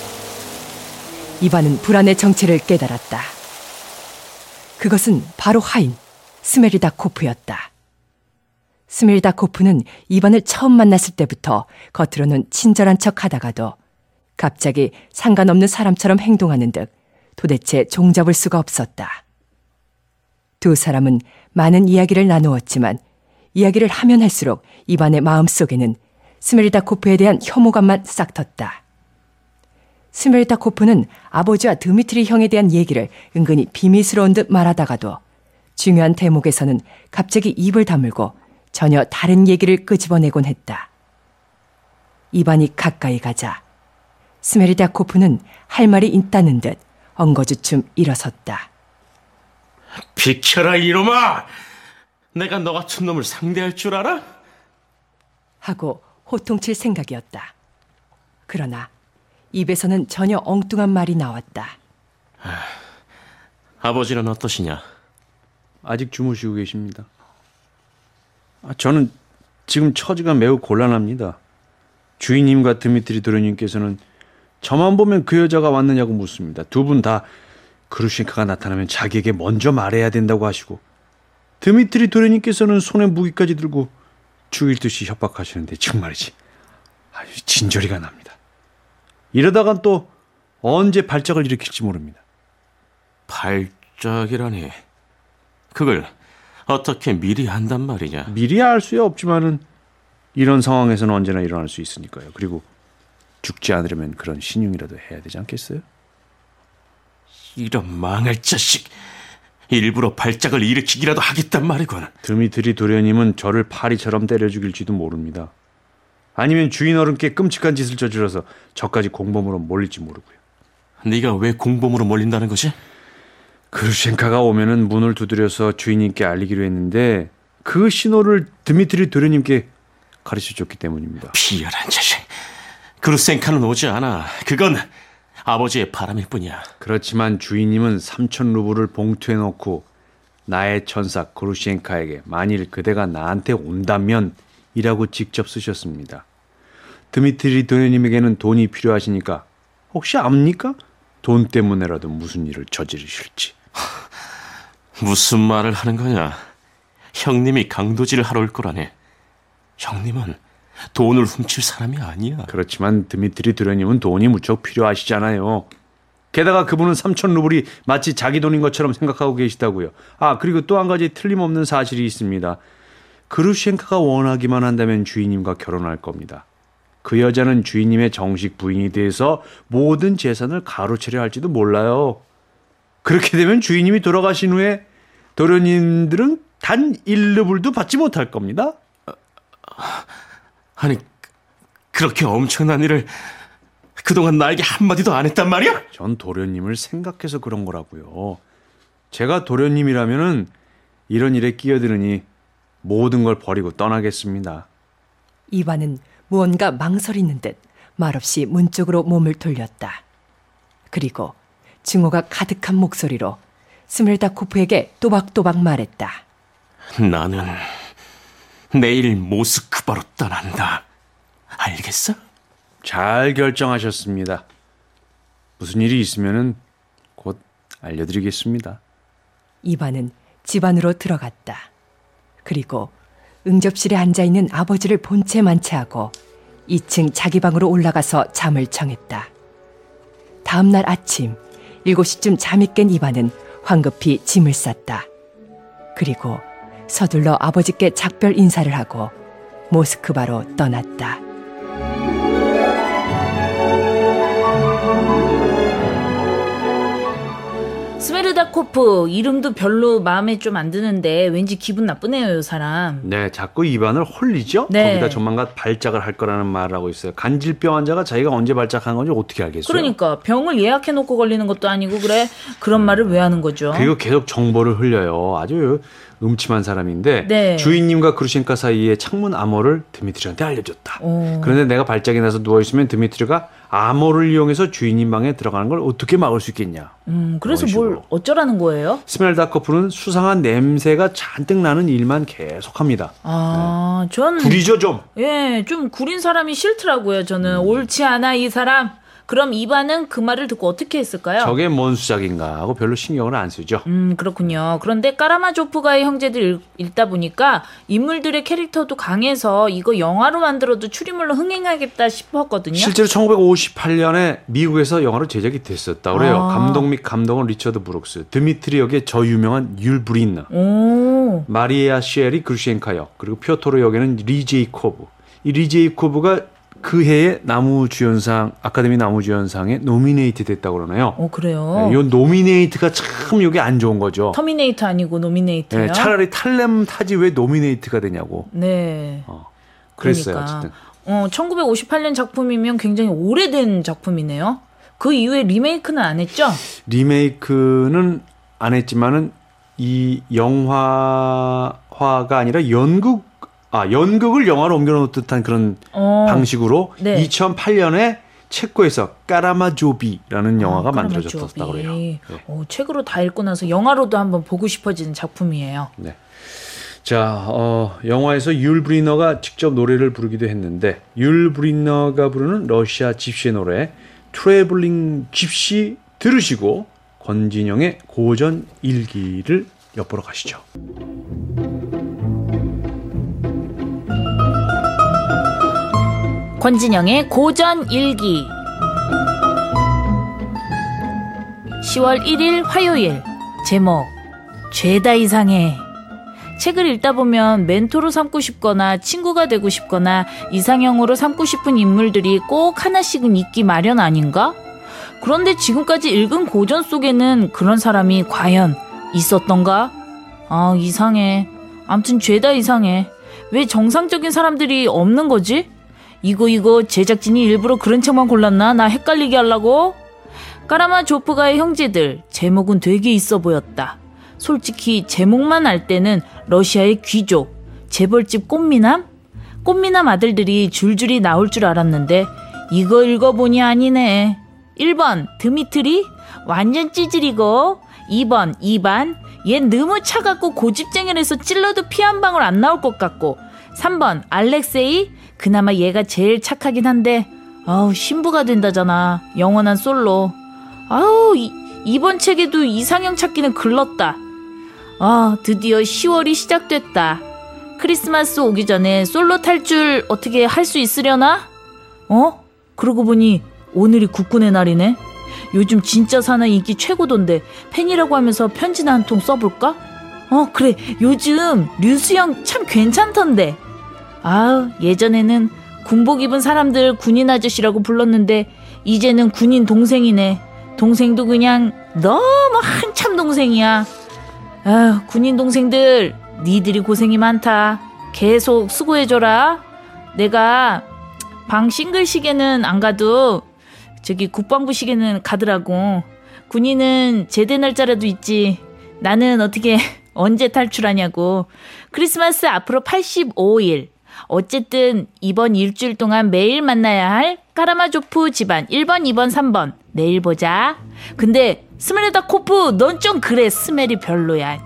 이반은 불안의 정체를 깨달았다. 그것은 바로 하인 스메르다코프였다. 스밀다코프는 이반을 처음 만났을 때부터 겉으로는 친절한 척 하다가도 갑자기 상관없는 사람처럼 행동하는 듯 도대체 종잡을 수가 없었다. 두 사람은 많은 이야기를 나누었지만 이야기를 하면 할수록 이반의 마음속에는 스메르다코프에 대한 혐오감만 싹텄다. 스메르다코프는 아버지와 드미트리 형에 대한 얘기를 은근히 비밀스러운 듯 말하다가도 중요한 대목에서는 갑자기 입을 다물고 전혀 다른 얘기를 끄집어내곤 했다. 이반이 가까이 가자 스메르다코프는 할 말이 있다는 듯 엉거주춤 일어섰다. 비켜라 이놈아! 내가 너 같은 놈을 상대할 줄 알아? 하고 호통칠 생각이었다. 그러나 입에서는 전혀 엉뚱한 말이 나왔다. 아버지는 어떠시냐? 아직 주무시고 계십니다. 아, 저는 지금 처지가 매우 곤란합니다. 주인님과 드미트리 도련님께서는 저만 보면 그 여자가 왔느냐고 묻습니다. 두 분 다 그루셴카가 나타나면 자기에게 먼저 말해야 된다고 하시고, 드미트리 도련님께서는 손에 무기까지 들고 죽일 듯이 협박하시는데 정말이지 아주 진저리가 납니다. 이러다간 또 언제 발작을 일으킬지 모릅니다. 발작이라니. 그걸 어떻게 미리 한단 말이냐? 미리 알 수야 없지만은 이런 상황에서는 언제나 일어날 수 있으니까요. 그리고 죽지 않으려면 그런 신용이라도 해야 되지 않겠어요? 이런 망할 자식. 일부러 발작을 일으키기라도 하겠단 말이군. 드미트리 도련님은 저를 파리처럼 때려 죽일지도 모릅니다. 아니면 주인 어른께 끔찍한 짓을 저질러서 저까지 공범으로 몰릴지 모르고요. 네가 왜 공범으로 몰린다는 거지? 그루셴카가 오면은 문을 두드려서 주인님께 알리기로 했는데 그 신호를 드미트리 도련님께 가르쳐줬기 때문입니다. 비열한 자식. 그루셴카는 오지 않아. 그건 아버지의 바람일 뿐이야. 그렇지만 주인님은 삼천 루블을 봉투에 넣고 나의 천사 그루셴카에게 만일 그대가 나한테 온다면 이라고 직접 쓰셨습니다. 드미트리 도련님에게는 돈이 필요하시니까 혹시 압니까? 돈 때문에라도 무슨 일을 저지르실지. 무슨 말을 하는 거냐? 형님이 강도질을 하러 올 거라네. 형님은 돈을 훔칠 사람이 아니야. 그렇지만 드미트리 도련님은 돈이 무척 필요하시잖아요. 게다가 그분은 삼천 루블이 마치 자기 돈인 것처럼 생각하고 계시다고요. 아, 그리고 또 한 가지 틀림없는 사실이 있습니다. 그루셴카가 원하기만 한다면 주인님과 결혼할 겁니다. 그 여자는 주인님의 정식 부인이 돼서 모든 재산을 가로채려 할지도 몰라요. 그렇게 되면 주인님이 돌아가신 후에 도련님들은 단 일 루블도 받지 못할 겁니다. 아니, 그렇게 엄청난 일을 그동안 나에게 한마디도 안 했단 말이야? 전 도련님을 생각해서 그런 거라고요. 제가 도련님이라면은 이런 일에 끼어드느니 모든 걸 버리고 떠나겠습니다. 이반은 무언가 망설이는 듯 말없이 문 쪽으로 몸을 돌렸다. 그리고 증오가 가득한 목소리로 스멜다코프에게 또박또박 말했다. 나는 내일 모스크바로 떠난다. 알겠어? 잘 결정하셨습니다. 무슨 일이 있으면은 곧 알려드리겠습니다. 이반은 집 안으로 들어갔다. 그리고 응접실에 앉아있는 아버지를 본체 만체하고 이 층 자기 방으로 올라가서 잠을 청했다. 다음 날 아침 일곱 시쯤 잠이 깬 이반은 황급히 짐을 쌌다. 그리고 서둘러 아버지께 작별 인사를 하고 모스크바로 떠났다. 스메르다코프 이름도 별로 마음에 좀 안 드는데 왠지 기분 나쁘네요, 이 사람. 네, 자꾸 입안을 홀리죠? 네. 거기다 조만간 발작을 할 거라는 말을 하고 있어요. 간질병 환자가 자기가 언제 발작한 건지 어떻게 알겠어요? 그러니까 병을 예약해놓고 걸리는 것도 아니고 그래 그런 음. 말을 왜 하는 거죠? 그리고 계속 정보를 흘려요. 아주 음침한 사람인데 네. 주인님과 그루셴카 사이의 창문 암호를 드미트리한테 알려줬다. 오. 그런데 내가 발작이 나서 누워있으면 드미트리가 암호를 이용해서 주인님 방에 들어가는 걸 어떻게 막을 수 있겠냐. 음, 그래서 뭘 어쩌라는 거예요? 스멜다코프는 수상한 냄새가 잔뜩 나는 일만 계속합니다. 아, 네. 전 구리죠 좀. 예, 좀 구린 사람이 싫더라고요. 저는 음. 옳지 않아 이 사람. 그럼 이반은 그 말을 듣고 어떻게 했을까요? 저게 뭔 수작인가 하고 별로 신경을 안 쓰죠. 음, 그렇군요. 그런데 까라마조프가의 형제들 읽다 보니까 인물들의 캐릭터도 강해서 이거 영화로 만들어도 추리물로 흥행하겠다 싶었거든요. 실제로 천구백오십팔 년에 미국에서 영화로 제작이 됐었다 그래요. 아. 감독 및 감독은 리처드 브룩스, 드미트리 역의 저 유명한 율 브린너, 오. 마리아 셰리 그루셴카 역, 그리고 피오토르 역에는 리 제이코브. 이 리 제이코브가 그 해에 나무주연상 아카데미 나무주연상에 노미네이트 됐다고 그러나요? 어, 그래요? 이 네, 노미네이트가 참 이게 안 좋은 거죠. 터미네이터 아니고 노미네이트요? 네, 차라리 탈렘 타지 왜 노미네이트가 되냐고. 네. 어, 그랬어요. 그러니까. 어쨌든. 어, 천구백오십팔 년 작품이면 굉장히 오래된 작품이네요. 그 이후에 리메이크는 안 했죠? 리메이크는 안 했지만은 이 영화화가 아니라 연극 아, 연극을 영화로 옮겨놓은 듯한 그런 어, 방식으로 네. 이천팔 년에 체코에서 까라마조비라는 영화가 아, 만들어졌다고 해요. 네. 어, 책으로 다 읽고 나서 영화로도 한번 보고 싶어지는 작품이에요. 네. 자, 어, 영화에서 율 브리너가 직접 노래를 부르기도 했는데 율 브리너가 부르는 러시아 집시의 노래 트래블링 집시 들으시고 권진영의 고전 일기를 엿보러 가시죠. 권진영의 고전 일기. 시월 일일 화요일. 제목 죄다 이상해. 책을 읽다 보면 멘토로 삼고 싶거나 친구가 되고 싶거나 이상형으로 삼고 싶은 인물들이 꼭 하나씩은 있기 마련 아닌가? 그런데 지금까지 읽은 고전 속에는 그런 사람이 과연 있었던가? 아, 이상해. 암튼 죄다 이상해. 왜 정상적인 사람들이 없는 거지? 이거 이거 제작진이 일부러 그런 책만 골랐나? 나 헷갈리게 하려고? 까라마조프가의 형제들, 제목은 되게 있어 보였다. 솔직히 제목만 알 때는 러시아의 귀족, 재벌집 꽃미남? 꽃미남 아들들이 줄줄이 나올 줄 알았는데 이거 읽어보니 아니네. 일 번 드미트리? 완전 찌질이고. 이 번 이반? 얜 너무 차갑고 고집쟁이라서 찔러도 피 한 방울 안 나올 것 같고. 삼 번 알렉세이? 그나마 얘가 제일 착하긴 한데 아우 신부가 된다잖아. 영원한 솔로. 아우 이, 이번 책에도 이상형 찾기는 글렀다. 아 드디어 시월이 시작됐다. 크리스마스 오기 전에 솔로 탈출 어떻게 할 수 있으려나? 어? 그러고 보니 오늘이 국군의 날이네. 요즘 진짜 사나이 인기 최고던데 팬이라고 하면서 편지나 한 통 써볼까? 어 그래 요즘 류수영 참 괜찮던데. 아우 예전에는 군복 입은 사람들 군인 아저씨라고 불렀는데 이제는 군인 동생이네. 동생도 그냥 너무 한참 동생이야. 아휴 군인 동생들 니들이 고생이 많다. 계속 수고해줘라. 내가 방 싱글식에는 안 가도 저기 국방부식에는 가더라고. 군인은 제대 날짜라도 있지. 나는 어떻게 언제 탈출하냐고. 크리스마스 앞으로 팔십오 일. 어쨌든 이번 일주일 동안 매일 만나야 할 까라마조프 집안 일 번, 이 번, 삼 번. 내일 보자. 근데 스멜다코프 넌 좀 그래. 스멜이 별로야.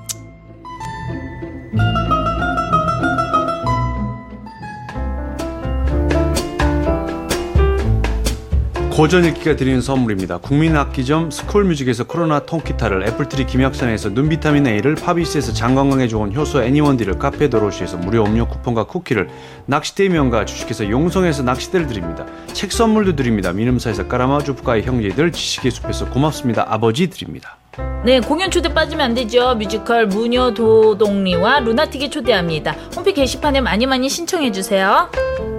고전 읽기가 드리는 선물입니다. 국민악기점 스쿨뮤직에서 코로나 통기타를, 애플트리 김약산에서 눈비타민 A를, 파비스에서 장건강에 좋은 효소 애니원디를, 카페 도로시에서 무료 음료 쿠폰과 쿠키를, 낚시대 명가 주식회사 용성에서 낚시대를 드립니다. 책 선물도 드립니다. 미름사에서 까라마조프가의 형제들, 지식의 숲에서 고맙습니다. 아버지 드립니다. 네, 공연 초대 빠지면 안 되죠. 뮤지컬 무녀도동리와 루나틱에 초대합니다. 홈페이지 게시판에 많이 많이 신청해 주세요.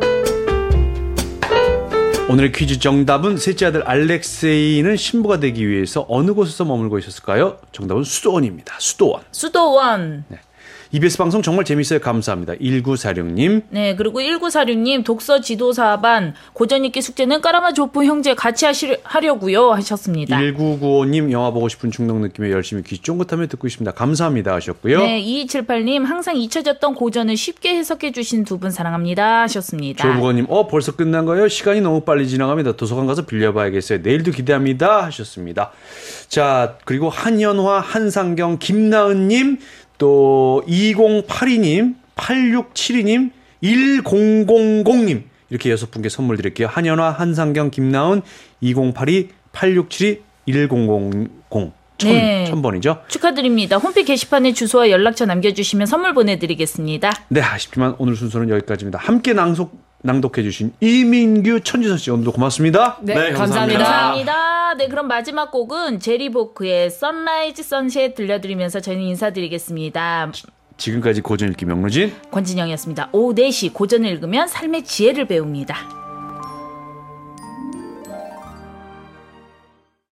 오늘의 퀴즈 정답은 셋째 아들 알렉세이는 신부가 되기 위해서 어느 곳에서 머물고 있었을까요? 정답은 수도원입니다. 수도원. 수도원. 네. 이비에스 방송 정말 재밌어요. 감사합니다. 일구사육님. 네, 그리고 일구사육님 독서 지도사반 고전 읽기 숙제는 까라마조프 형제 같이 하시, 하려고요 하셨습니다. 일구구오님 영화 보고 싶은 중독 느낌에 열심히 귀 쫑긋하며 듣고 있습니다. 감사합니다 하셨고요. 네, 이이칠팔님 항상 잊혀졌던 고전을 쉽게 해석해 주신 두 분 사랑합니다 하셨습니다. 조부건님 어 벌써 끝난 거예요? 시간이 너무 빨리 지나갑니다. 도서관 가서 빌려봐야겠어요. 내일도 기대합니다 하셨습니다. 자, 그리고 한연화, 한상경, 김나은님, 또 이공팔이님, 팔육칠이님, 일공공공님 이렇게 여섯 분께 선물 드릴게요. 한연화, 한상경, 김나은, 이공팔이, 팔육칠이, 일공공공 천, 네. 천 번이죠. 축하드립니다. 홈페이지 게시판에 주소와 연락처 남겨주시면 선물 보내드리겠습니다. 네, 아쉽지만 오늘 순서는 여기까지입니다. 함께 낭독, 낭독해주신 이민규, 천지선 씨 오늘도 고맙습니다. 네, 네, 감사합니다. 감사합니다. 네, 그럼 마지막 곡은 제리보크의 선라이즈 선셋 들려드리면서 저희는 인사드리겠습니다. 지금까지 고전 읽기 명로진 권진영이었습니다. 오후 네 시 고전을 읽으면 삶의 지혜를 배웁니다.